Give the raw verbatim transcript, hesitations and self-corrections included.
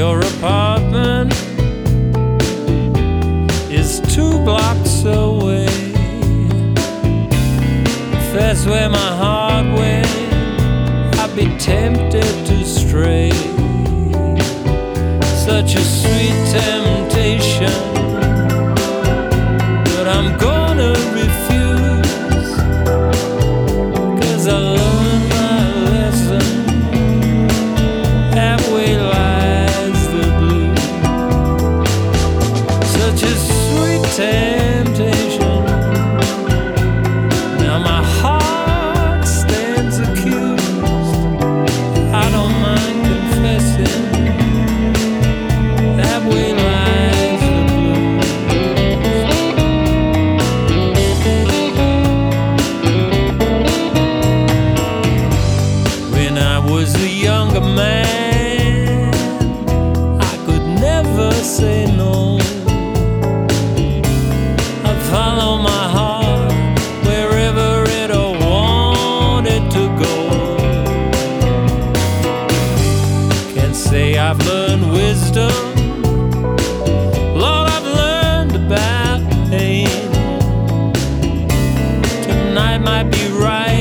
your apartment is two blocks away. If that's where my heart went, I'd be tempted to stray. Such a sweet temptation, but I'm gonna refuse, 'cause I learned my lesson. Halfway lies the blue. Such a sweet temptation. Now my heart stands accused. I don't mind confessing. Halfway lies the blues. When I was a younger man, I could never say no. I follow my heart wherever it wanted to go. Can't say I've learned wisdom. Lord, I've learned about pain. Tonight might be right.